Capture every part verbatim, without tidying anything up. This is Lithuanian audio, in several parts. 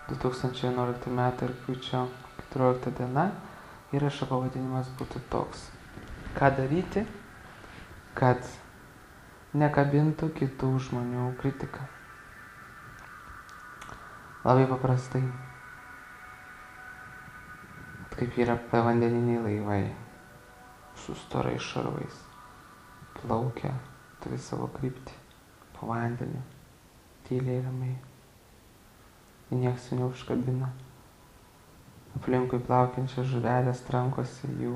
du tūkstančiai vienuoliktų metų rugpjūčio keturiolikta diena. Įrašo pavadinimas būtų toks. Ką daryti, kad nekabintų kitų žmonių kritiką? Labai paprastai. Kaip yra vandeniniai laivai su storais šarvais. Plaukia, turi savo kryptį po vandenį, tyliai ramiai. Ir nieks jų neužkabina. Aplinkui plaukiančias žuvelės trankosi jų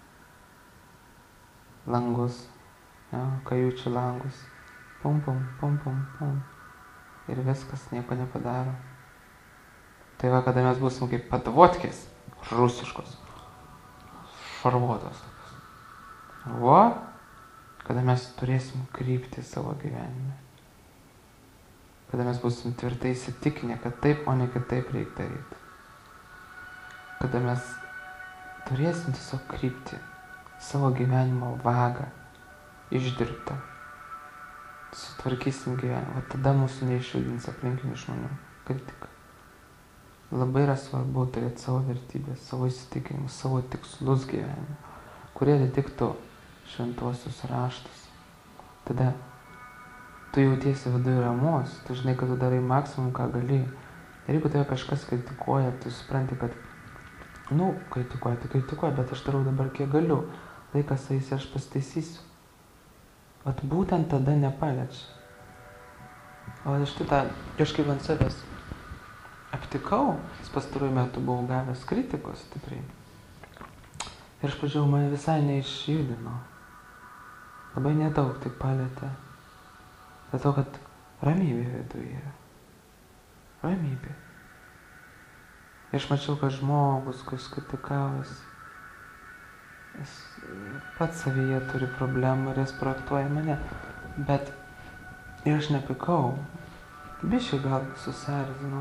langus, ja, kajučių langus. Pum, pum, pum, pum, pum. Ir viskas, nieko nepadaro. Tai va, kada mes būsim kaip padvodkės, rusiškos, šarvuotos tokios. Va, kada mes turėsim kryptį savo gyvenime. Kada mes būsim tvirtai įsitikinę, kad taip, o ne kitaip reikia daryti. Kada mes turėsim tiesiog kryptį, savo gyvenimo vagą, išdirbtą. Sutvarkysim gyvenimą, o tada mūsų neišjudins aplinkinių žmonių kritika. Labai yra svarbu turėti savo vertybės, savo įsitikinimus, savo tikslus gyvenime, kurie atitiktų šventuosius raštus. Tada tu jautiesi viduje ramus, tu žinai, kad tu darai maksimum, ką gali. Ir jeigu tave kažkas kritikuoja, tu supranti, kad, nu, kritikuoja, tai kritikuoja, bet aš darau dabar kiek galiu. Laikas eis ir aš pasitaisysiu. Vat būtent tada nepaliečia. O aš tai tą kažkaip ant savęs aptikau, nes pastaruoju metu buvau gavęs kritikos stipriai. Ir aš pažiūrėjau, mane visai neišjudino. Labai nedaug tik palietė. Dėl to, kad ramybė viduje yra. Ramybė. Ir aš mačiau, kad žmogus, kuris kritikavosi, jis pats savyje turi problemų ir jis projektuoja mane. Bet ir aš nepikau. Biškai gal susierzinau.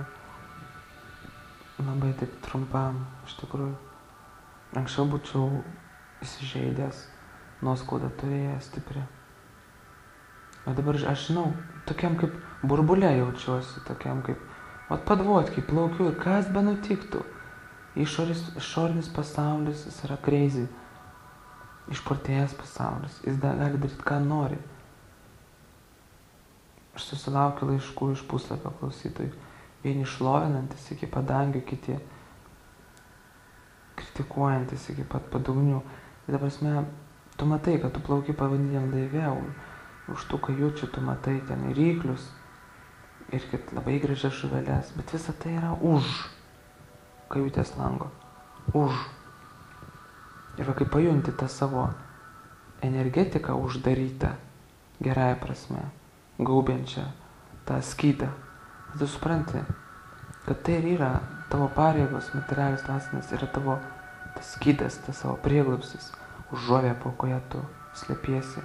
Labai taip trumpam, iš tikrųjų. Anksčiau būčiau įsižeidęs, nuoskaudą turėjęs stiprią. Bet dabar aš žinau, tokiam kaip burbulė jaučiuosi, tokiam kaip, vat padvodkiai, plaukiu ir kas be nutiktų. Išoris, išorinis pasaulis, jis yra crazy. Išprotėjęs pasaulis, jis da, gali daryti, ką nori. Aš susilaukiu laiškų iš puslapio klausytojų. Vieni šlovinantis iki padangių, kiti kritikuojantis iki pat padugnių. Ir dabar prasme, tu matai, kad tu plauki pavadiniam laive, už tų kajučių tu matai ten ir ryklius, ir kad labai gražias žuvelės, bet visa tai yra už kajutės lango. Už. Ir va, kai pajunti tą savo energetiką uždarytą, gerąją prasme, gaubiančią tą skydą, tu supranti, kad tai ir yra tavo pareigos, materialios dvasinės, yra tavo tas skydas, tas savo prieglobstis, užuovė, po koje tu slepiesi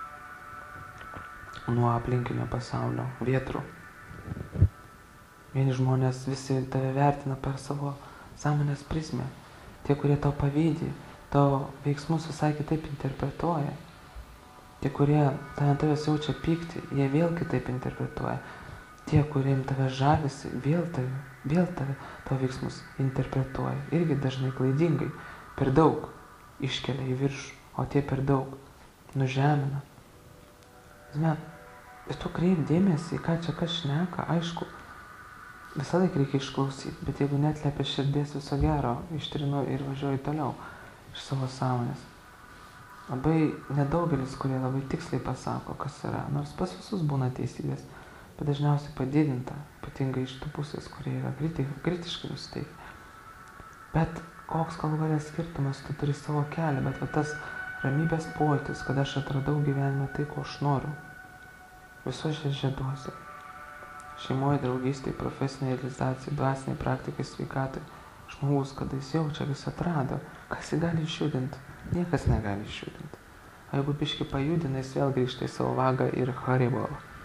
nuo aplinkinio pasaulio vietrų. Vieni žmonės visi tave vertina per savo sąmonės prizmę. Tie, kurie tau pavydi, tavo veiksmus visai kitaip interpretuoja. Tie, kurie ant tavęs jaučia pyktį, jie vėl kitaip interpretuoja. Tie, kuriem tave žavisi, vėl tave, vėl tave, tavo veiksmus interpretuoja. Irgi dažnai klaidingai, per daug iškelia į viršų, o tie per daug nužemina. Žinai, ir tu kreip dėmesį, ką čia kas šneka, aišku, visą laiką reikia išklausyti, bet jeigu netlepia širdies viso gero, ištrinu ir važiuoju toliau iš savo sąmonės. Labai nedaugelis, kurie labai tiksliai pasako, kas yra, nors pas visus būna teisybės, bet dažniausiai padidinta, ypatingai iš tų pusės, kurie yra kriti, kritiškai nusiteikę. Bet koks galų galės skirtumas, tu turi savo kelią, bet va tas ramybės pojūtis, kad aš atradau gyvenime tai, ko aš noriu. Visuose žieduose. Šeimoje, draugystėje, profesinėje realizacijoje, dvasiniai praktikai, sveikatai. Žmogus, kada jis jaučia, vis atrado, kas jį gali išjudinti. Niekas negali išjudinti. O jeigu biškį pajudina, jis vėl grįžta į savo vagą ir haribol.